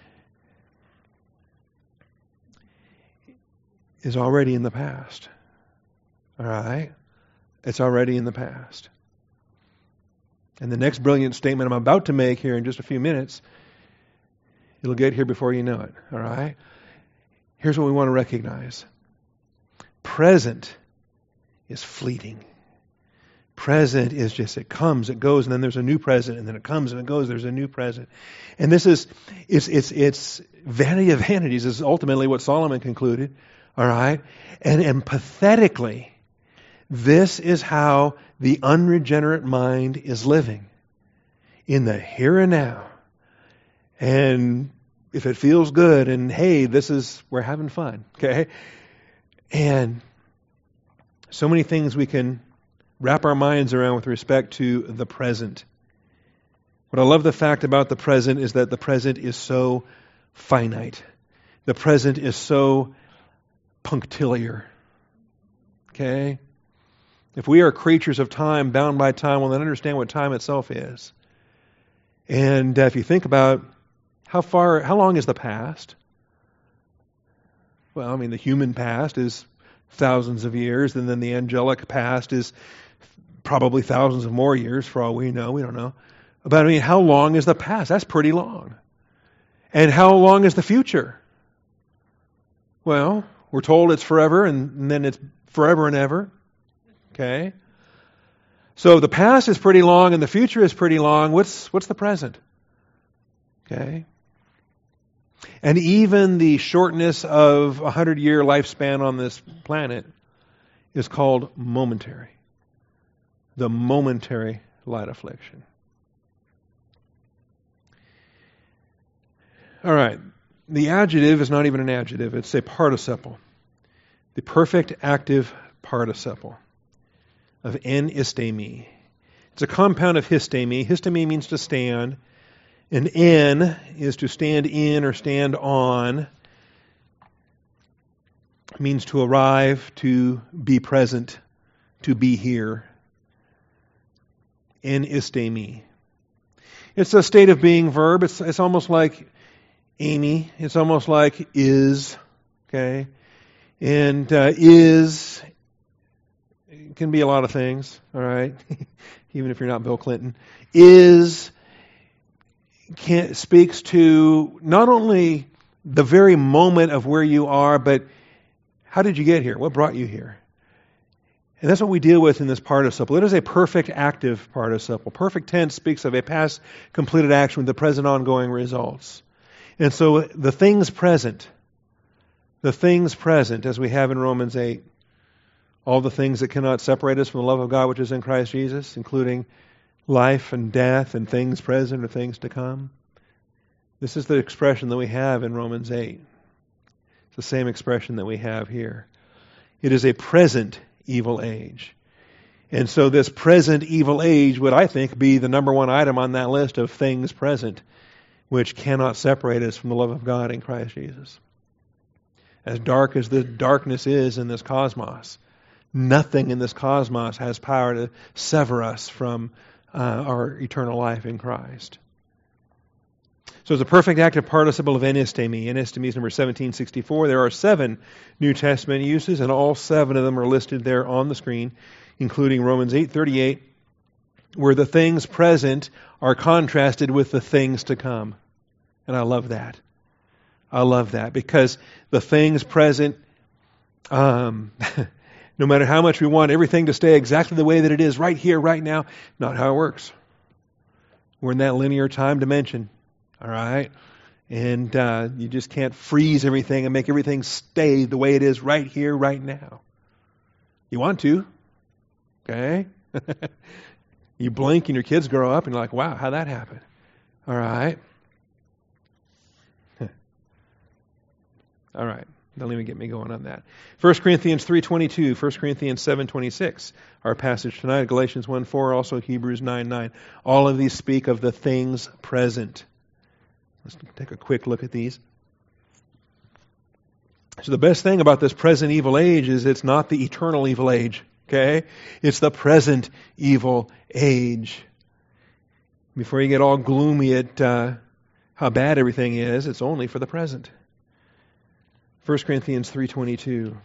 is already in the past. All right? It's already in the past. And the next brilliant statement I'm about to make here in just a few minutes, it'll get here before you know it. All right? Here's what we want to recognize. Present is fleeting. Present is just, it comes, it goes, and then there's a new present, and then it comes and it goes, there's a new present. And this is, it's, it's, it's vanity of vanities is ultimately what Solomon concluded. All right? And, and pathetically, this is how the unregenerate mind is living. In the here and now. And if it feels good, and hey, this is, we're having fun, okay? And so many things we can wrap our minds around with respect to the present. What I love the fact about the present is that the present is so finite. The present is so punctiliar. Okay? If we are creatures of time, bound by time, we'll then understand what time itself is. And uh, if you think about how far, how long is the past? Well, I mean, the human past is thousands of years, and then the angelic past is probably thousands of more years, for all we know. We don't know. But I mean, how long is the past? That's pretty long. And how long is the future? Well, we're told it's forever, and, and then it's forever and ever. Okay? So the past is pretty long, and the future is pretty long. What's what's the present? Okay? And even the shortness of a hundred-year lifespan on this planet is called momentary. The momentary light affliction. All right. The adjective is not even an adjective. It's a participle. The perfect active participle of en istemi. It's a compound of histemi. Histemi means to stand. And en is to stand in or stand on. It means to arrive, to be present, to be here. En istemi. It's a state of being verb. It's, it's almost like Amy. It's almost like is. Okay? And uh, is can be a lot of things, all right? Even if you're not Bill Clinton. Is can, speaks to not only the very moment of where you are, but how did you get here? What brought you here? And that's what we deal with in this participle. It is a perfect active participle. Perfect tense speaks of a past completed action with the present ongoing results. And so the things present, the things present, as we have in Romans eight, all the things that cannot separate us from the love of God which is in Christ Jesus, including life and death and things present or things to come. This is the expression that we have in Romans eight. It's the same expression that we have here. It is a present evil age. And so this present evil age would, I think, be the number one item on that list of things present, which cannot separate us from the love of God in Christ Jesus. As dark as the darkness is in this cosmos, nothing in this cosmos has power to sever us from uh, our eternal life in Christ. So it's a perfect active participle of enistemi. Enistemi is number seventeen sixty-four. There are seven New Testament uses, and all seven of them are listed there on the screen, including Romans eight thirty-eight, where the things present are contrasted with the things to come. And I love that. I love that because the things present, um, no matter how much we want everything to stay exactly the way that it is right here, right now, not how it works. We're in that linear time dimension. All right? And uh, you just can't freeze everything and make everything stay the way it is right here, right now. You want to. Okay? You blink and your kids grow up and you're like, wow, how'd that happen? All right? All right. Don't even get me going on that. First Corinthians three twenty-two, First Corinthians seven twenty-six, our passage tonight, Galatians one four, also Hebrews nine nine. All of these speak of the things present. Let's take a quick look at these. So the best thing about this present evil age is it's not the eternal evil age, okay? It's the present evil age. Before you get all gloomy at uh, how bad everything is, it's only for the present. First Corinthians three twenty-two.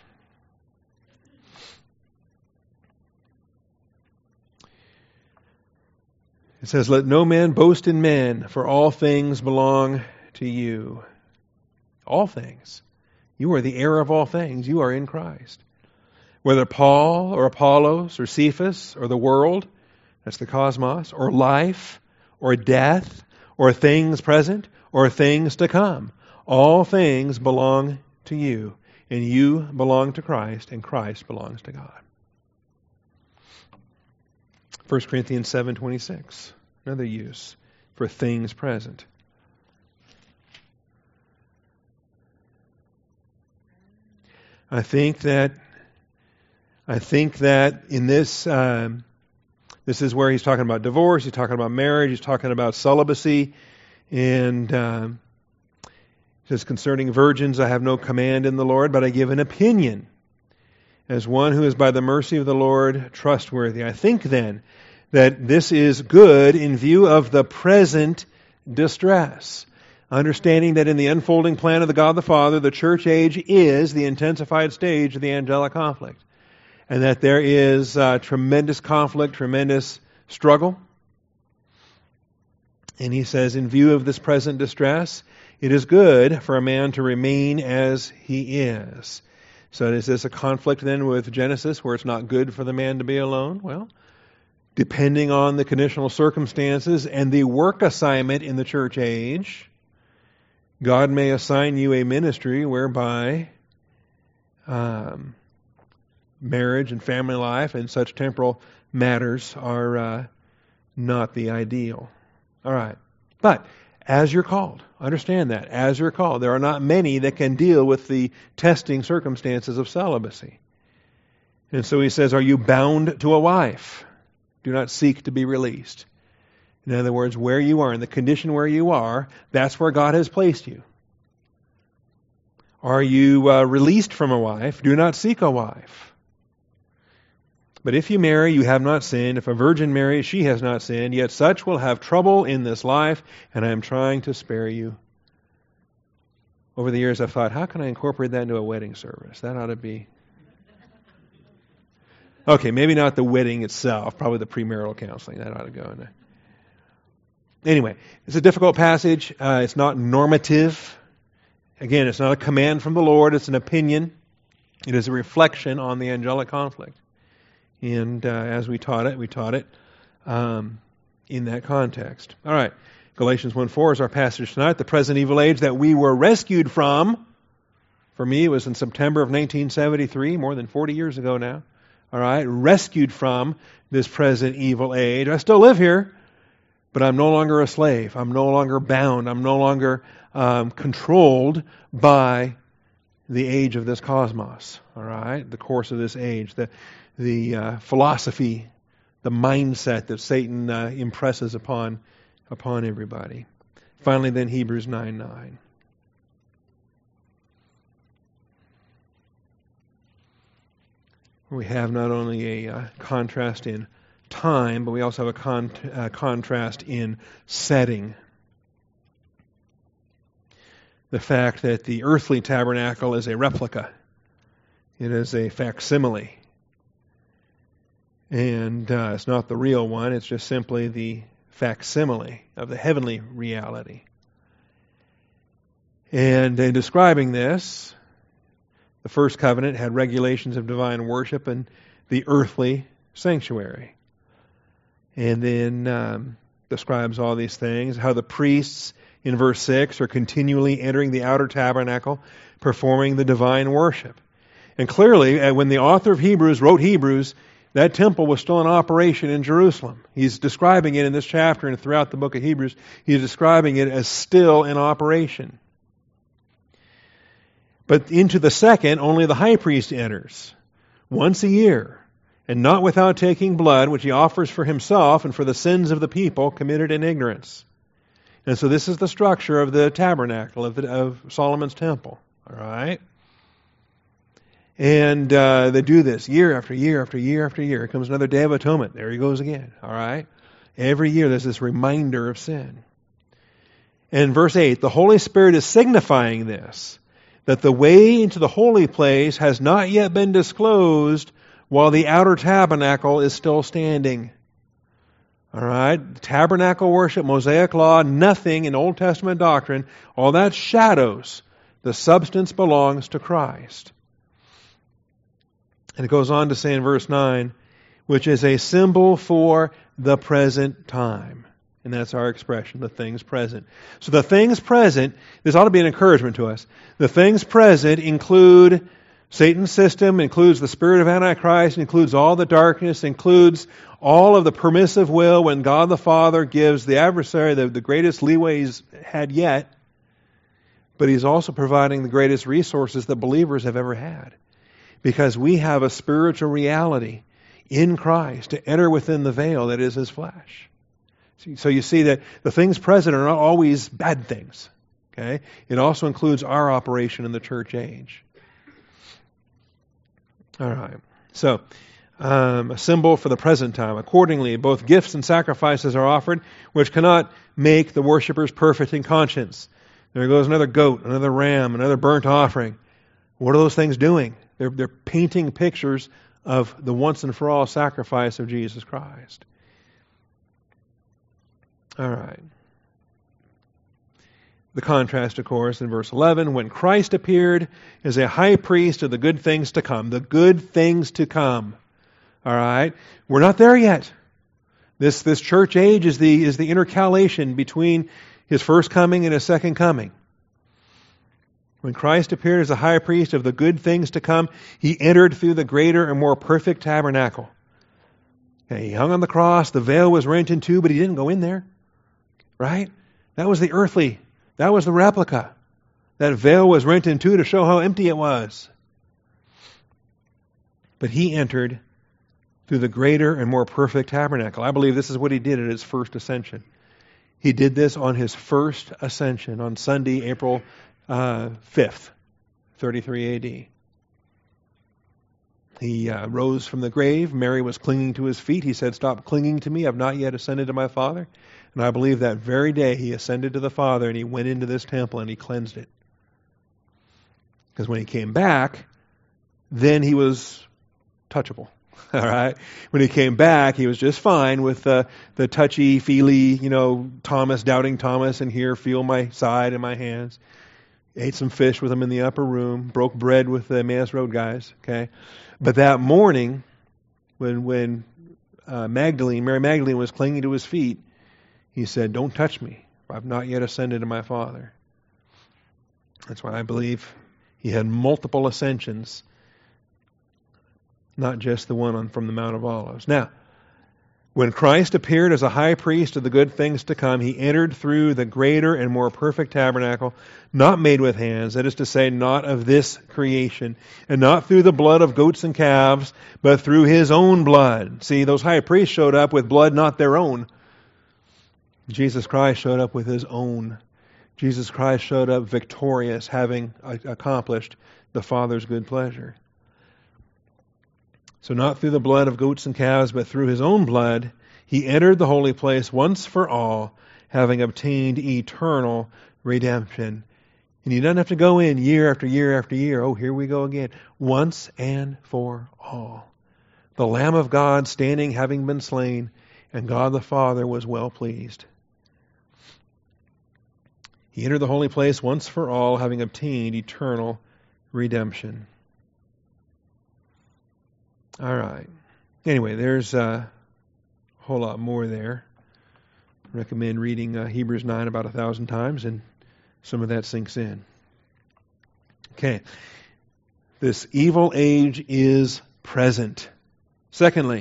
It says, let no man boast in men, for all things belong to you. All things. You are the heir of all things. You are in Christ. Whether Paul or Apollos or Cephas or the world, that's the cosmos, or life or death or things present or things to come. All things belong to you, and you belong to Christ, and Christ belongs to God. First Corinthians seven twenty-six, another use for things present. I think that I think that in this um, this is where he's talking about divorce, he's talking about marriage, he's talking about celibacy, and um, it says, concerning virgins, I have no command in the Lord, but I give an opinion as one who is by the mercy of the Lord trustworthy. I think then that this is good in view of the present distress. Understanding that in the unfolding plan of the God the Father, the church age is the intensified stage of the angelic conflict. And that there is uh, tremendous conflict, tremendous struggle. And he says, in view of this present distress, it is good for a man to remain as he is. So is this a conflict then with Genesis where it's not good for the man to be alone? Well, depending on the conditional circumstances and the work assignment in the church age, God may assign you a ministry whereby um, marriage and family life and such temporal matters are uh, not the ideal. All right. But as you're called, understand that, as you're called, there are not many that can deal with the testing circumstances of celibacy. And so he says, are you bound to a wife? Do not seek to be released. In other words, where you are, in the condition where you are, that's where God has placed you. Are you uh, released from a wife? Do not seek a wife. But if you marry, you have not sinned. If a virgin marries, she has not sinned. Yet such will have trouble in this life, and I am trying to spare you. Over the years, I've thought, how can I incorporate that into a wedding service? That ought to be... Okay, maybe not the wedding itself, probably the premarital counseling. That ought to go in there. Anyway, it's a difficult passage. Uh, it's not normative. Again, it's not a command from the Lord. It's an opinion. It is a reflection on the angelic conflict. And uh, as we taught it, we taught it um, in that context. All right, Galatians one four is our passage tonight. The present evil age that we were rescued from. For me, it was in September of nineteen seventy-three, more than forty years ago now. All right, rescued from this present evil age. I still live here. But I'm no longer a slave. I'm no longer bound. I'm no longer um, controlled by the age of this cosmos. All right, the course of this age, the the uh, philosophy, the mindset that Satan uh, impresses upon upon everybody. Finally, then Hebrews nine nine. We have not only a uh, contrast in time, but we also have a con- uh, contrast in setting. The fact that the earthly tabernacle is a replica. It is a facsimile. And uh, it's not the real one, it's just simply the facsimile of the heavenly reality. And in describing this, the first covenant had regulations of divine worship and the earthly sanctuary. And then um, describes all these things, how the priests in verse six are continually entering the outer tabernacle, performing the divine worship. And clearly, uh, when the author of Hebrews wrote Hebrews, that temple was still in operation in Jerusalem. He's describing it in this chapter and throughout the book of Hebrews. He's describing it as still in operation. But into the second, only the high priest enters once a year, and not without taking blood, which he offers for himself and for the sins of the people committed in ignorance. And so this is the structure of the tabernacle of, the, of Solomon's temple. All right? And uh, they do this year after year after year after year. Here comes another Day of Atonement. There he goes again. All right? Every year there's this reminder of sin. And verse eight, the Holy Spirit is signifying this, that the way into the holy place has not yet been disclosed while the outer tabernacle is still standing. All right? Tabernacle worship, Mosaic law, nothing in Old Testament doctrine, all that shadows. The substance belongs to Christ. And it goes on to say in verse nine, which is a symbol for the present time. And that's our expression, the things present. So the things present, this ought to be an encouragement to us. The things present include Satan's system, includes the spirit of Antichrist, includes all the darkness, includes all of the permissive will when God the Father gives the adversary the, the greatest leeway he's had yet. But he's also providing the greatest resources that believers have ever had. Because we have a spiritual reality in Christ to enter within the veil that is his flesh. So you see that the things present are not always bad things. Okay? It also includes our operation in the church age. All right. So, um, a symbol for the present time. Accordingly, both gifts and sacrifices are offered, which cannot make the worshipers perfect in conscience. There goes another goat, another ram, another burnt offering. What are those things doing? They're, they're painting pictures of the once and for all sacrifice of Jesus Christ. All right. The contrast, of course, in verse eleven, when Christ appeared as a high priest of the good things to come. The good things to come. All right? We're not there yet. This this church age is the is the intercalation between his first coming and his second coming. When Christ appeared as a high priest of the good things to come, he entered through the greater and more perfect tabernacle. Okay, he hung on the cross, the veil was rent in two, but he didn't go in there. Right? That was the earthly. That was the replica. That veil was rent in two to show how empty it was. But he entered through the greater and more perfect tabernacle. I believe this is what he did at his first ascension. He did this on his first ascension on Sunday, April uh, fifth, thirty-three A D. He uh, rose from the grave. Mary was clinging to his feet. He said, "Stop clinging to me. I've not yet ascended to my Father." And I believe that very day he ascended to the Father and he went into this temple and he cleansed it. Because when he came back, then he was touchable. All right? When he came back, he was just fine with uh, the touchy-feely, you know, Thomas, doubting Thomas, and here, feel my side and my hands. Ate some fish with him in the upper room, broke bread with the Emmaus Road guys, okay? But that morning, when when uh, Magdalene, Mary Magdalene was clinging to his feet, he said, "Don't touch me, for I've not yet ascended to my Father." That's why I believe he had multiple ascensions, not just the one on, from the Mount of Olives. Now, when Christ appeared as a high priest of the good things to come, he entered through the greater and more perfect tabernacle, not made with hands, that is to say, not of this creation, and not through the blood of goats and calves, but through his own blood. See, those high priests showed up with blood not their own. Jesus Christ showed up with his own. Jesus Christ showed up victorious, having accomplished the Father's good pleasure. So not through the blood of goats and calves, but through his own blood, he entered the holy place once for all, having obtained eternal redemption. And he doesn't have to go in year after year after year. Oh, here we go again. Once and for all. The Lamb of God standing, having been slain, and God the Father was well pleased. He entered the holy place once for all, having obtained eternal redemption. All right. Anyway, there's a whole lot more there. I recommend reading uh, Hebrews nine about a thousand times, and some of that sinks in. Okay. This evil age is present. Secondly,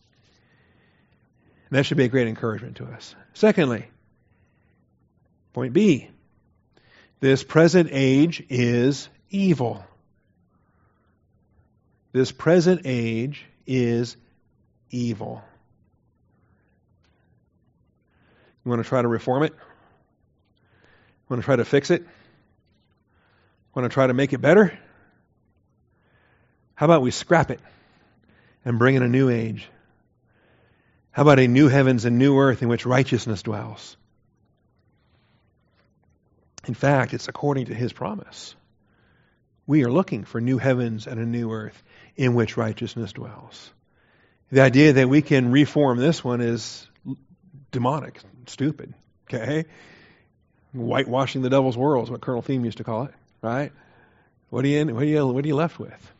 and that should be a great encouragement to us. Secondly, point B, this present age is evil. This present age is evil. You want to try to reform it? Want to try to fix it? Want to try to make it better? How about we scrap it and bring in a new age? How about a new heavens and new earth in which righteousness dwells? In fact, it's according to his promise. We are looking for new heavens and a new earth in which righteousness dwells. The idea that we can reform this one is demonic, stupid, okay? Whitewashing the devil's world is what Colonel Thiem used to call it, right? What are you, what are you, what are you left with?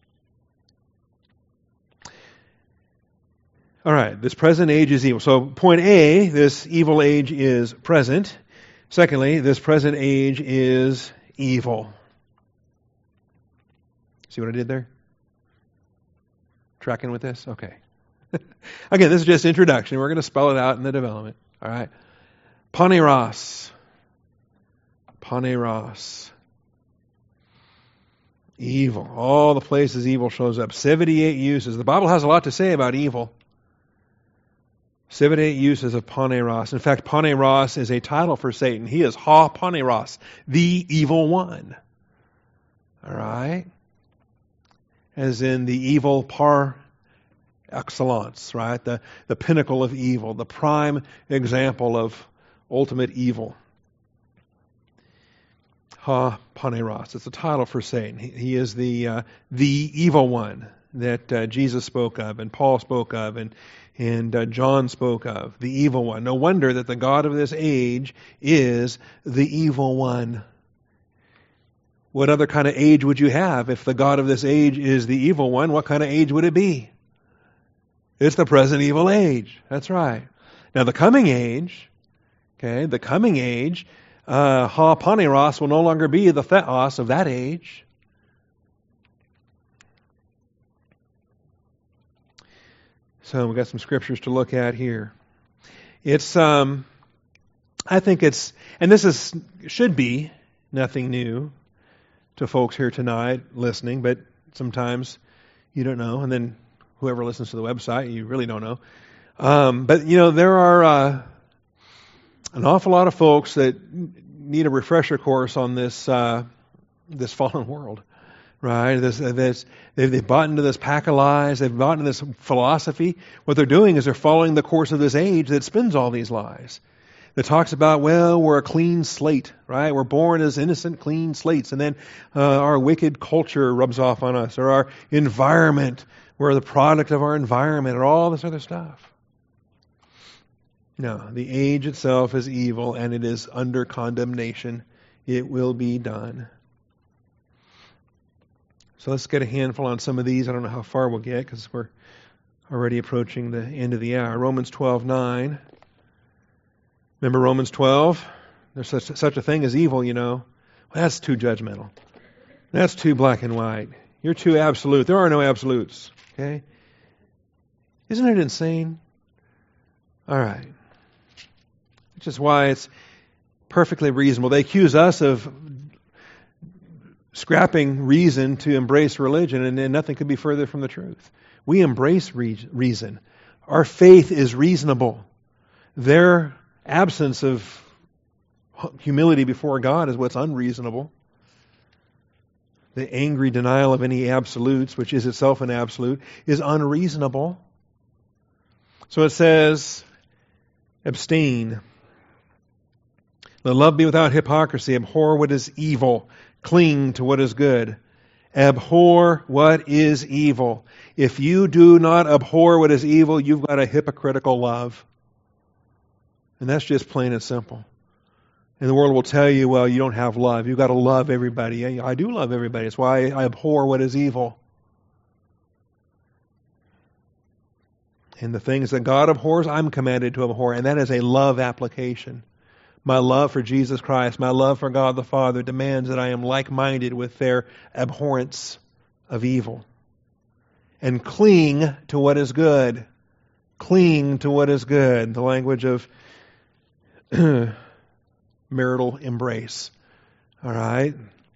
All right, this present age is evil. So point A, this evil age is present. Secondly, this present age is evil. See what I did there? Tracking with this? Okay. Again, this is just introduction. We're going to spell it out in the development. All right. Poneros. Poneros. Evil. All the places evil shows up. seventy-eight uses. The Bible has a lot to say about evil. seventy-eight uses of Poneros. In fact, Poneros is a title for Satan. He is Ha Poneros, the evil one. All right. As in the evil par excellence, right? The, the pinnacle of evil, the prime example of ultimate evil. Ha Poneros. It's a title for Satan. He, he is the uh, the evil one that uh, Jesus spoke of, and Paul spoke of, and and uh, John spoke of. The evil one. No wonder that the God of this age is the evil one. What other kind of age would you have if the God of this age is the evil one? What kind of age would it be? It's the present evil age. That's right. Now the coming age, okay, the coming age, uh, Ha Poneros will no longer be the Theos of that age. So we've got some scriptures to look at here. It's, um, I think it's, and this is should be nothing new to folks here tonight listening, but sometimes you don't know. And then whoever listens to the website, you really don't know. Um, but, you know, there are uh, an awful lot of folks that need a refresher course on this uh, this fallen world, right? This, this, they've, they've bought into this pack of lies. They've bought into this philosophy. What they're doing is they're following the course of this age that spins all these lies. That talks about, well, we're a clean slate, right? We're born as innocent, clean slates, and then uh, our wicked culture rubs off on us, or our environment, we're the product of our environment, or all this other stuff. No, the age itself is evil, and it is under condemnation. It will be done. So let's get a handful on some of these. I don't know how far we'll get, because we're already approaching the end of the hour. Romans twelve nine. Remember Romans twelve? There's such, such a thing as evil, you know. Well, that's too judgmental. That's too black and white. You're too absolute. There are no absolutes. Okay? Isn't it insane? All right. Which is why it's perfectly reasonable. They accuse us of scrapping reason to embrace religion, and, and nothing could be further from the truth. We embrace re- reason. Our faith is reasonable. Their absence of humility before God is what's unreasonable. The angry denial of any absolutes, which is itself an absolute, is unreasonable. So it says, abstain. Let love be without hypocrisy. Abhor what is evil. Cling to what is good. Abhor what is evil. If you do not abhor what is evil, you've got a hypocritical love. And that's just plain and simple. And the world will tell you, well, you don't have love. You've got to love everybody. I do love everybody. It's why I abhor what is evil. And the things that God abhors, I'm commanded to abhor. And that is a love application. My love for Jesus Christ, my love for God the Father demands that I am like-minded with their abhorrence of evil. And cling to what is good. Cling to what is good. The language of marital embrace. All right?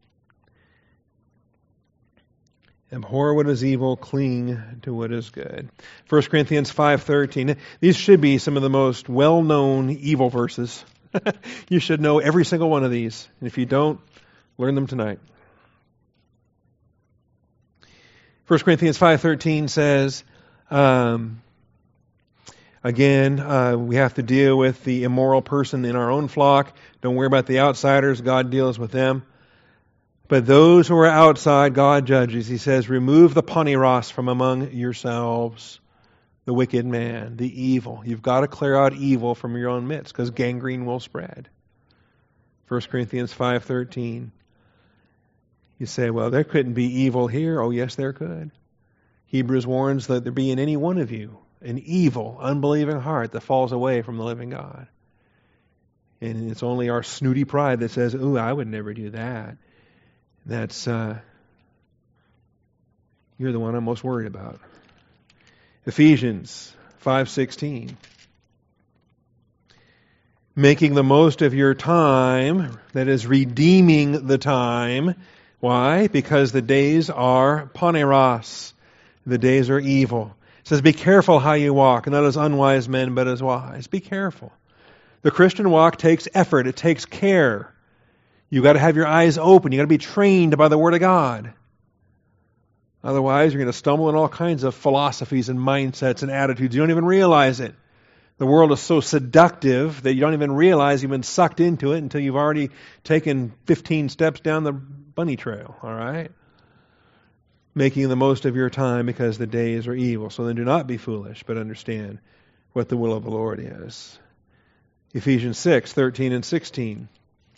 Abhor what is evil, cling to what is good. First Corinthians five thirteen. These should be some of the most well-known evil verses. You should know every single one of these. And if you don't, learn them tonight. First Corinthians five thirteen says, um, again, uh, we have to deal with the immoral person in our own flock. Don't worry about the outsiders. God deals with them. But those who are outside, God judges. He says, remove the paniros from among yourselves, the wicked man, the evil. You've got to clear out evil from your own midst, because gangrene will spread. First Corinthians five thirteen. You say, well, there couldn't be evil here. Oh, yes, there could. Hebrews warns that there be in any one of you an evil, unbelieving heart that falls away from the living God. And it's only our snooty pride that says, ooh, I would never do that. That's, uh, you're the one I'm most worried about. Ephesians five sixteen. Making the most of your time, that is, redeeming the time. Why? Because the days are paneros. The days are evil. It says, be careful how you walk, not as unwise men, but as wise. Be careful. The Christian walk takes effort. It takes care. You've got to have your eyes open. You've got to be trained by the Word of God. Otherwise, you're going to stumble in all kinds of philosophies and mindsets and attitudes. You don't even realize it. The world is so seductive that you don't even realize you've been sucked into it until you've already taken fifteen steps down the bunny trail. All right? Making the most of your time because the days are evil. So then do not be foolish, but understand what the will of the Lord is. Ephesians six thirteen and sixteen.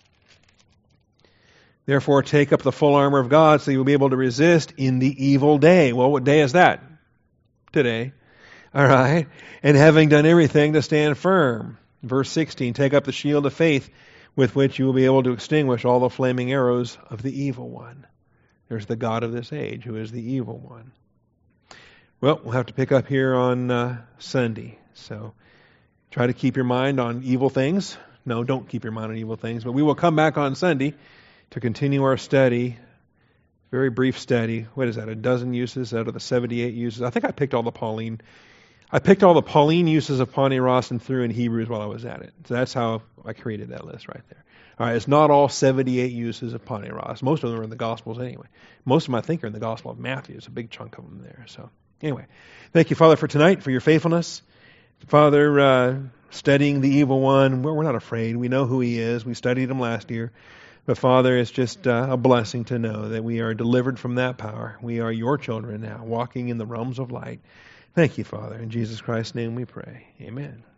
Therefore, take up the full armor of God so you will be able to resist in the evil day. Well, what day is that? Today. All right. And having done everything, to stand firm. Verse sixteen, take up the shield of faith with which you will be able to extinguish all the flaming arrows of the evil one. There's the God of this age, who is the evil one. Well, we'll have to pick up here on uh, Sunday. So try to keep your mind on evil things. No, don't keep your mind on evil things. But we will come back on Sunday to continue our study Very brief study. What is that? A dozen uses out of the seventy-eight uses. I think I picked all the Pauline. I picked all the Pauline uses of Paneros and threw in Hebrews while I was at it. So that's how I created that list right there. All right, it's not all seventy-eight uses of Paneros. Most of them are in the Gospels anyway. Most of them, I think, are in the Gospel of Matthew. There's a big chunk of them there. So anyway, thank you, Father, for tonight, for your faithfulness. Father, uh, studying the evil one, well, we're not afraid. We know who he is. We studied him last year. But Father, it's just uh, a blessing to know that we are delivered from that power. We are your children now, walking in the realms of light. Thank you, Father. In Jesus Christ's name we pray. Amen.